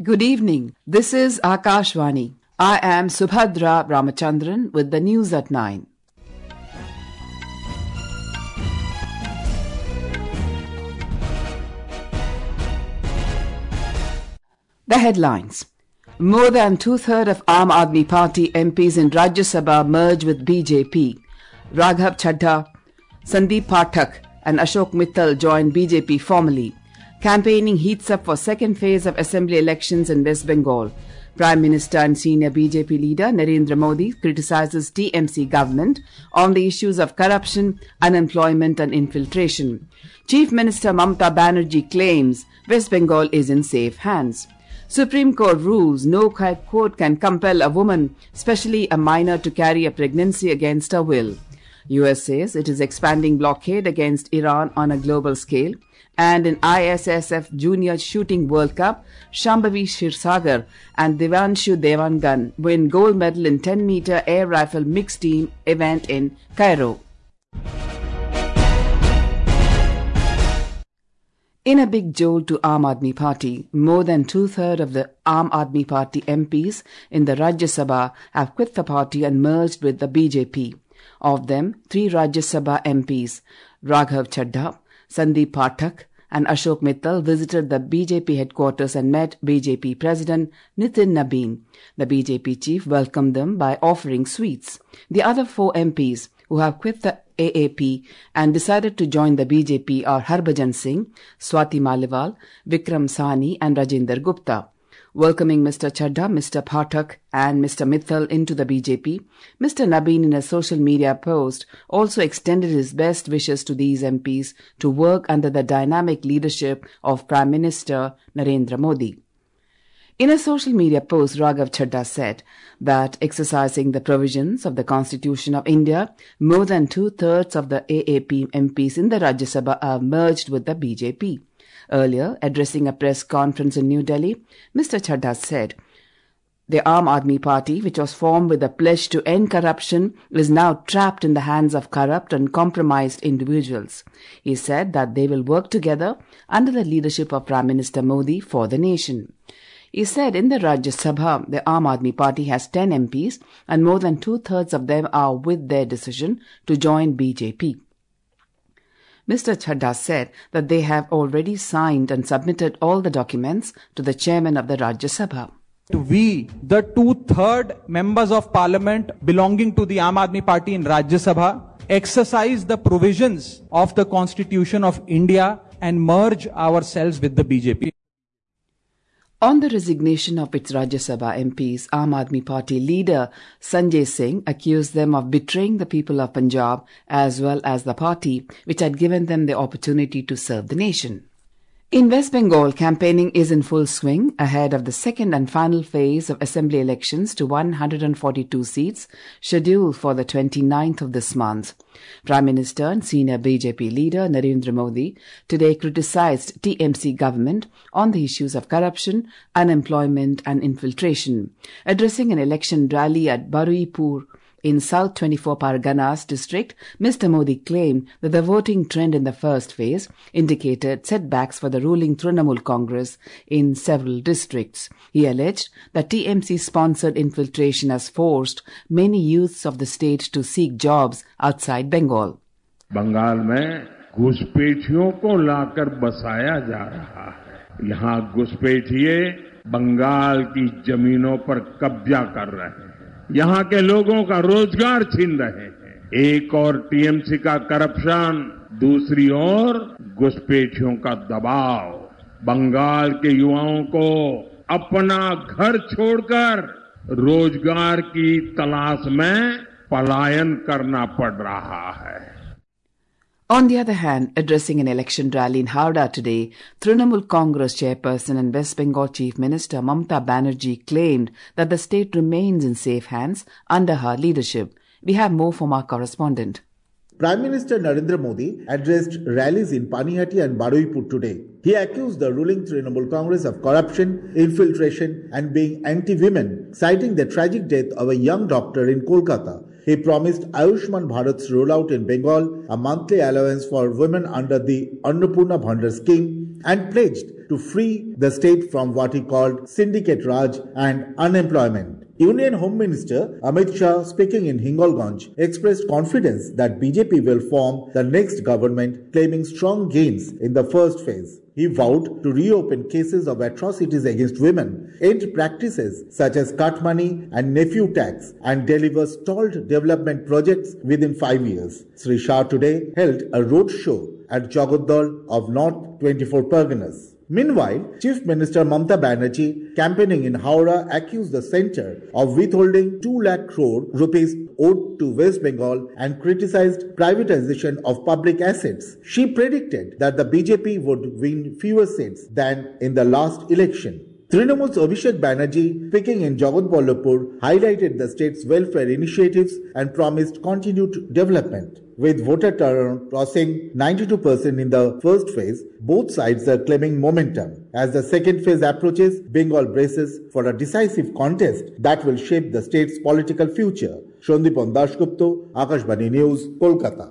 Good evening. This is Akashvani. I am Subhadra Ramachandran with the news at 9. The headlines. More than two-thirds of Aam Aadmi Party MPs in Rajya Sabha merge with BJP. Raghav Chadha, Sandeep Pathak and Ashok Mittal join BJP formally. Campaigning heats up for second phase of assembly elections in West Bengal. Prime Minister and senior BJP leader Narendra Modi criticizes TMC government on the issues of corruption, unemployment and infiltration. Chief Minister Mamata Banerjee claims West Bengal is in safe hands. Supreme Court rules no court can compel a woman, especially a minor, to carry a pregnancy against her will. US says it is expanding blockade against Iran on a global scale. And in ISSF Junior Shooting World Cup, Shambhavi Shirsagar and Devanshu Devangan win gold medal in 10-meter air rifle mixed team event in Cairo. In a big jolt to Aam Aadmi Party, more than two-thirds of the Aam Aadmi Party MPs in the Rajya Sabha have quit the party and merged with the BJP. Of them, 3 Rajya Sabha MPs, Raghav Chadha, Sandeep Pathak and Ashok Mittal, visited the BJP headquarters and met BJP President Nitin Nabin. The BJP chief welcomed them by offering sweets. The other 4 MPs who have quit the AAP and decided to join the BJP are Harbhajan Singh, Swati Maliwal, Vikram Sahni and Rajinder Gupta. Welcoming Mr. Chadha, Mr. Pathak and Mr. Mittal into the BJP, Mr. Nabin in a social media post also extended his best wishes to these MPs to work under the dynamic leadership of Prime Minister Narendra Modi. In a social media post, Raghav Chadha said that exercising the provisions of the Constitution of India, more than two-thirds of the AAP MPs in the Rajya Sabha are merged with the BJP. Earlier, addressing a press conference in New Delhi, Mr. Chadha said, "The Aam Aadmi Party, which was formed with a pledge to end corruption, is now trapped in the hands of corrupt and compromised individuals." He said that they will work together under the leadership of Prime Minister Modi for the nation. He said in the Rajya Sabha, the Aam Aadmi Party has 10 MPs and more than two-thirds of them are with their decision to join BJP. Mr. Chadha said that they have already signed and submitted all the documents to the chairman of the Rajya Sabha. We, the two-third members of parliament belonging to the Aam Aadmi Party in Rajya Sabha, exercise the provisions of the Constitution of India and merge ourselves with the BJP. On the resignation of its Rajya Sabha MPs, Aam Aadmi Party leader Sanjay Singh accused them of betraying the people of Punjab as well as the party, which had given them the opportunity to serve the nation. In West Bengal, campaigning is in full swing ahead of the second and final phase of assembly elections to 142 seats scheduled for the 29th of this month. Prime Minister and senior BJP leader Narendra Modi today criticized TMC government on the issues of corruption, unemployment and infiltration. Addressing an election rally at Baruipur in South 24 Parganas district, Mr. Modi claimed that the voting trend in the first phase indicated setbacks for the ruling Trinamool Congress in several districts. He alleged that TMC-sponsored infiltration has forced many youths of the state to seek jobs outside Bengal. Bengal में घुसपैठियों को लाकर बसाया जा रहा है। यहाँ घुसपैठिए बंगाल की जमीनों पर कब्जा कर रहे हैं। यहाँ के लोगों का रोजगार छीन रहे हैं। एक और टीएमसी का करप्शन, दूसरी ओर घुसपैठियों का दबाव। बंगाल के युवाओं को अपना घर छोड़कर रोजगार की तलाश में पलायन करना पड़ रहा है। On the other hand, addressing an election rally in Howrah today, Trinamool Congress chairperson and West Bengal Chief Minister Mamata Banerjee claimed that the state remains in safe hands under her leadership. We have more from our correspondent. Prime Minister Narendra Modi addressed rallies in Panihati and Baruipur today. He accused the ruling Trinamool Congress of corruption, infiltration and being anti-women, citing the tragic death of a young doctor in Kolkata. He promised Ayushman Bharat's rollout in Bengal, a monthly allowance for women under the Annapurna Bhandar scheme, and pledged to free the state from what he called syndicate Raj and unemployment. Union Home Minister Amit Shah, speaking in Hingolganj, expressed confidence that BJP will form the next government, claiming strong gains in the first phase. He vowed to reopen cases of atrocities against women, end practices such as cut money and nephew tax, and deliver stalled development projects within 5 years. Sri Shah today held a road show at Jagaddal of North 24 Parganas. Meanwhile, Chief Minister Mamata Banerjee, campaigning in Howrah, accused the centre of withholding 2 lakh crore rupees owed to West Bengal and criticized privatization of public assets. She predicted that the BJP would win fewer seats than in the last election. Trinamool's Abhishek Banerjee, speaking in Jagatballabpur, highlighted the state's welfare initiatives and promised continued development. With voter turnout crossing 92% in the first phase, both sides are claiming momentum. As the second phase approaches, Bengal braces for a decisive contest that will shape the state's political future. Shandipon Dasgupta, Akashvani News, Kolkata.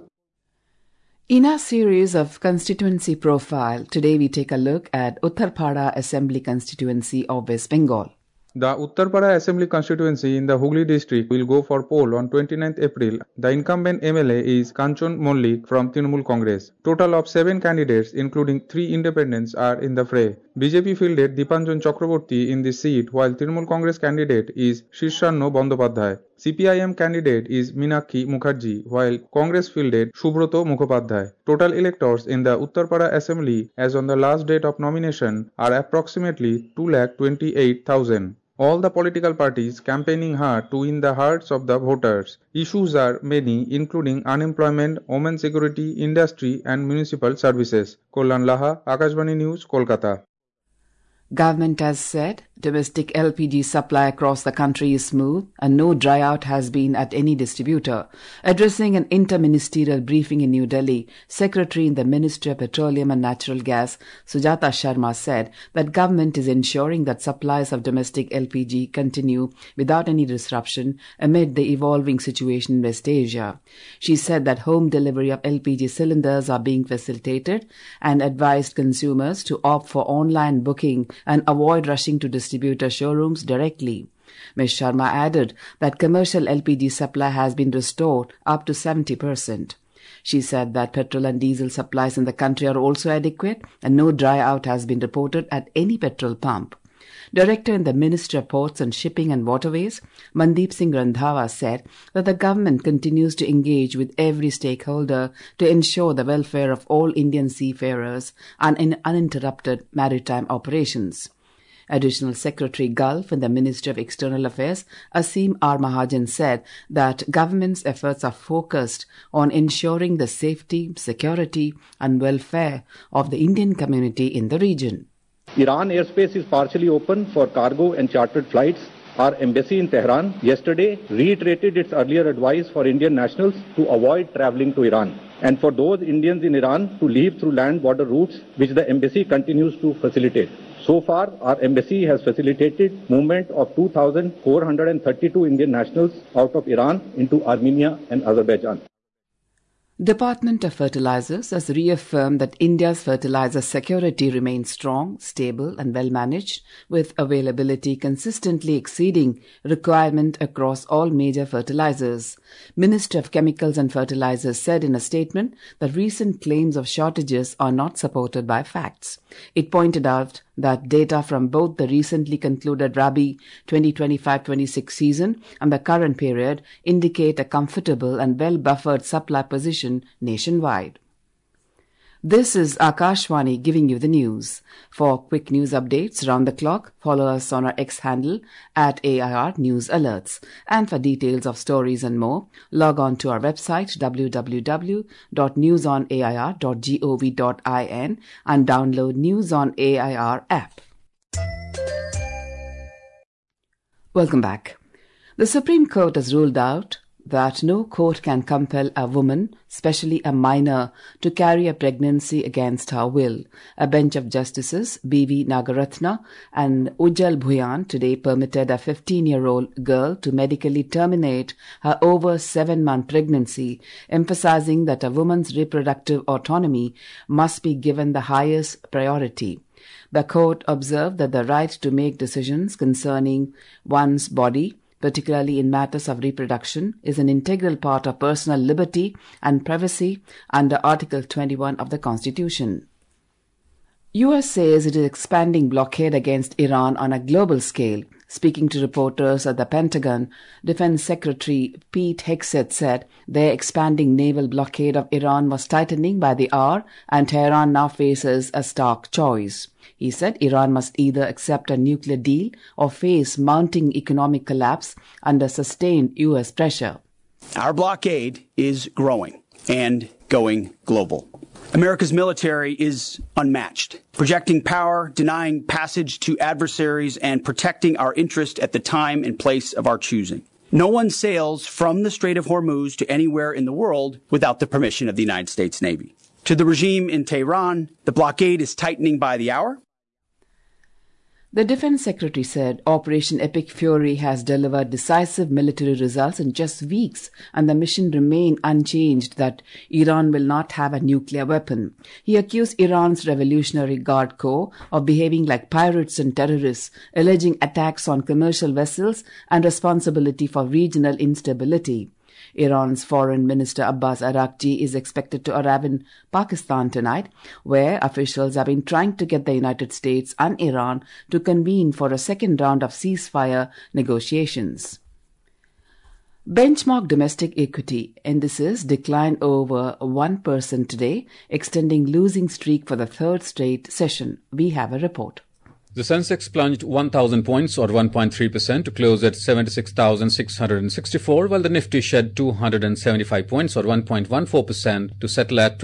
In our series of constituency profile, today we take a look at Uttarpada Assembly constituency of West Bengal. The Uttarpada Assembly constituency in the Hooghly district will go for poll on 29th April. The incumbent MLA is Kanchan Mollik from Trinamool Congress. Total of 7 candidates, including 3 independents, are in the fray. BJP fielded Dipanjan Chakraborty in this seat, while Trinamool Congress candidate is Shirshanno Bandopadhyay. CPIM candidate is Minakshi Mukherjee, while Congress fielded Subroto Mukhopadhyay. Total electors in the Uttarpada Assembly as on the last date of nomination are approximately 228,000. All the political parties campaigning hard to win the hearts of the voters. Issues are many, including unemployment, women's security, industry and municipal services. Kollan Laha, Akashvani News, Kolkata. Government has said domestic LPG supply across the country is smooth and no dry out has been at any distributor. Addressing an inter-ministerial briefing in New Delhi, Secretary in the Ministry of Petroleum and Natural Gas, Sujata Sharma, said that government is ensuring that supplies of domestic LPG continue without any disruption amid the evolving situation in West Asia. She said that home delivery of LPG cylinders are being facilitated and advised consumers to opt for online booking and avoid rushing to distributor showrooms directly. Ms. Sharma added that commercial LPG supply has been restored up to 70%. She said that petrol and diesel supplies in the country are also adequate and no dry out has been reported at any petrol pump. Director in the Ministry of Ports and Shipping and Waterways, Mandeep Singh Randhawa, said that the government continues to engage with every stakeholder to ensure the welfare of all Indian seafarers and in uninterrupted maritime operations. Additional Secretary Gulf in the Ministry of External Affairs, Asim R. Mahajan, said that government's efforts are focused on ensuring the safety, security and welfare of the Indian community in the region. Iran airspace is partially open for cargo and chartered flights. Our embassy in Tehran yesterday reiterated its earlier advice for Indian nationals to avoid travelling to Iran, and for those Indians in Iran to leave through land border routes, which the embassy continues to facilitate. So far, our embassy has facilitated movement of 2,432 Indian nationals out of Iran into Armenia and Azerbaijan. Department of Fertilizers has reaffirmed that India's fertilizer security remains strong, stable and well managed, with availability consistently exceeding requirement across all major fertilizers. Ministry of Chemicals and Fertilizers said in a statement that recent claims of shortages are not supported by facts. It pointed out that data from both the recently concluded Rabi 2025-26 season and the current period indicate a comfortable and well-buffered supply position nationwide. This is Akashvani giving you the news. For quick news updates round the clock, follow us on our X handle at AIR News Alerts. And for details of stories and more, log on to our website www.newsonair.gov.in and download News on AIR app. Welcome back. The Supreme Court has ruled out that no court can compel a woman, especially a minor, to carry a pregnancy against her will. A bench of justices, B.V. Nagaratna and Ujjal Bhuyan, today permitted a 15-year-old girl to medically terminate her over 7-month pregnancy, emphasizing that a woman's reproductive autonomy must be given the highest priority. The court observed that the right to make decisions concerning one's body, particularly in matters of reproduction, is an integral part of personal liberty and privacy under Article 21 of the Constitution. U.S. says it is expanding blockade against Iran on a global scale. Speaking to reporters at the Pentagon, Defense Secretary Pete Hegseth said their expanding naval blockade of Iran was tightening by the hour and Tehran now faces a stark choice. He said Iran must either accept a nuclear deal or face mounting economic collapse under sustained U.S. pressure. Our blockade is growing and going global. America's military is unmatched, projecting power, denying passage to adversaries, and protecting our interest at the time and place of our choosing. No one sails from the Strait of Hormuz to anywhere in the world without the permission of the United States Navy. To the regime in Tehran, the blockade is tightening by the hour. The Defense Secretary said Operation Epic Fury has delivered decisive military results in just weeks, and the mission remained unchanged that Iran will not have a nuclear weapon. He accused Iran's Revolutionary Guard Corps of behaving like pirates and terrorists, alleging attacks on commercial vessels and responsibility for regional instability. Iran's Foreign Minister Abbas Araghchi is expected to arrive in Pakistan tonight, where officials have been trying to get the United States and Iran to convene for a second round of ceasefire negotiations. Benchmark domestic equity indices declined over 1% today, extending losing streak for the third straight session. We have a report. The Sensex plunged 1,000 points or 1.3% to close at 76,664, while the Nifty shed 275 points or 1.14% to settle at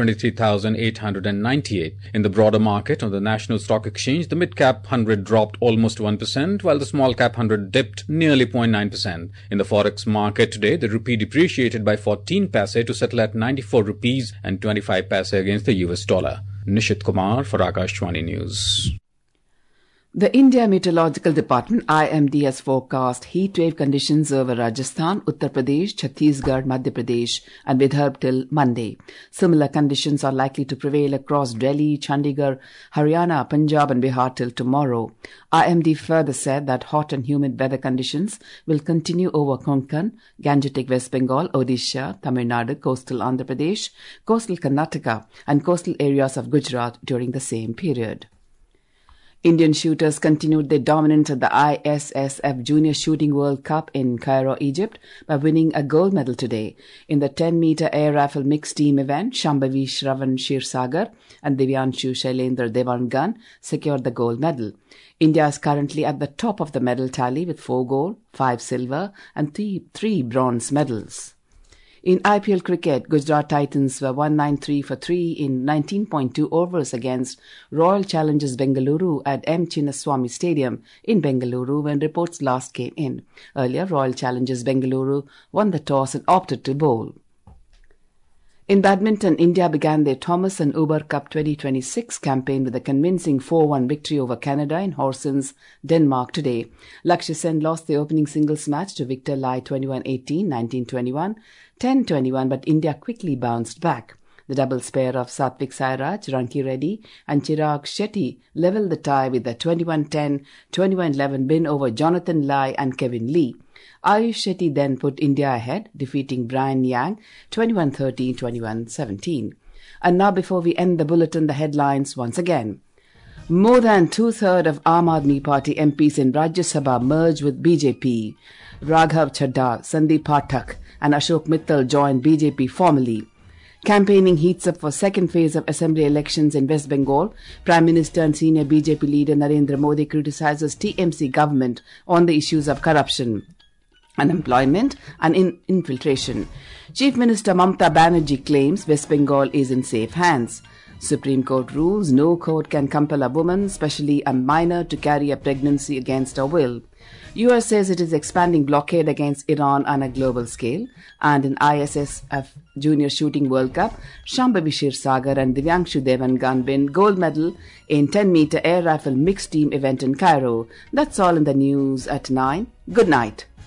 23,898. In the broader market on the National Stock Exchange, the mid-cap 100 dropped almost 1%, while the small-cap 100 dipped nearly 0.9%. In the forex market today, the rupee depreciated by 14 paise to settle at 94 rupees and 25 paise against the US dollar. Nishit Kumar for Akashvani News. The India Meteorological Department IMD has forecast heatwave conditions over Rajasthan, Uttar Pradesh, Chhattisgarh, Madhya Pradesh and Vidarbha till Monday. Similar conditions are likely to prevail across Delhi, Chandigarh, Haryana, Punjab and Bihar till tomorrow. IMD further said that hot and humid weather conditions will continue over Konkan, Gangetic West Bengal, Odisha, Tamil Nadu, coastal Andhra Pradesh, coastal Karnataka and coastal areas of Gujarat during the same period. Indian shooters continued their dominance at the ISSF Junior Shooting World Cup in Cairo, Egypt, by winning a gold medal today. In the 10-meter air rifle mixed team event, Shambhavi Shravan Shirsagar and Divyanshu Shailendra Devangan secured the gold medal. India is currently at the top of the medal tally with 4 gold, 5 silver and 3 bronze medals. In IPL cricket, Gujarat Titans were 193 for 3 in 19.2 overs against Royal Challengers Bengaluru at M. Chinnaswamy Stadium in Bengaluru when reports last came in. Earlier, Royal Challengers Bengaluru won the toss and opted to bowl. In badminton, India began their Thomas and Uber Cup 2026 campaign with a convincing 4-1 victory over Canada in Horsens, Denmark today. Lakshya Sen lost the opening singles match to Victor Lai 21-18, 19-21, 10-21, but India quickly bounced back. The doubles pair of Satvik Sairaj, Ranki Reddy and Chirag Shetty levelled the tie with a 21-10, 21-11 win over Jonathan Lai and Kevin Lee. Ayush Shetty then put India ahead, defeating Brian Yang 21-13, 21-17. And now before we end the bulletin, the headlines once again. More than 2/3 of Aam Aadmi Party MPs in Rajya Sabha merged with BJP. Raghav Chadha, Sandeep Pathak and Ashok Mittal joined BJP formally. Campaigning heats up for second phase of assembly elections in West Bengal. Prime Minister and senior BJP leader Narendra Modi criticizes TMC government on the issues of corruption, unemployment and infiltration. Chief Minister Mamata Banerjee claims West Bengal is in safe hands. Supreme Court rules no court can compel a woman, especially a minor, to carry a pregnancy against her will. US says it is expanding blockade against Iran on a global scale. And in ISSF Junior Shooting World Cup, Shambhavi Sagar and Divyanshu Devangan win gold medal in 10-meter air rifle mixed team event in Cairo. That's all in the news at 9. Good night.